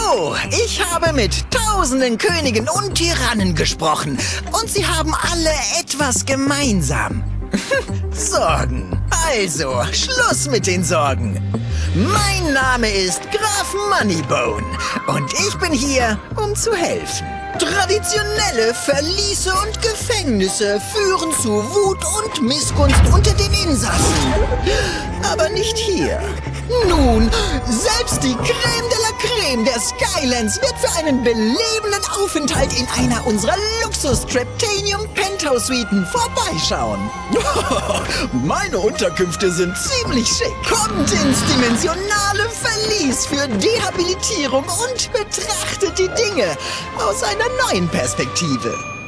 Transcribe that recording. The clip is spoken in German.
So, ich habe mit tausenden Königen und Tyrannen gesprochen und sie haben alle etwas gemeinsam. Sorgen. Also, Schluss mit den Sorgen. Mein Name ist Graf Moneybone und ich bin hier, um zu helfen. Traditionelle Verliese und Gefängnisse führen zu Wut und Missgunst unter den Insassen. Aber nicht hier. Nun, selbst die Creme de la Creme der Skylands wird für einen belebenden Aufenthalt in einer unserer Luxus-Traptanium-Penthouse-Suiten vorbeischauen. Meine Unterkünfte sind ziemlich schick. Kommt ins dimensionale Verlies für Dehabilitierung und betrachtet die Dinge aus einer neuen Perspektive.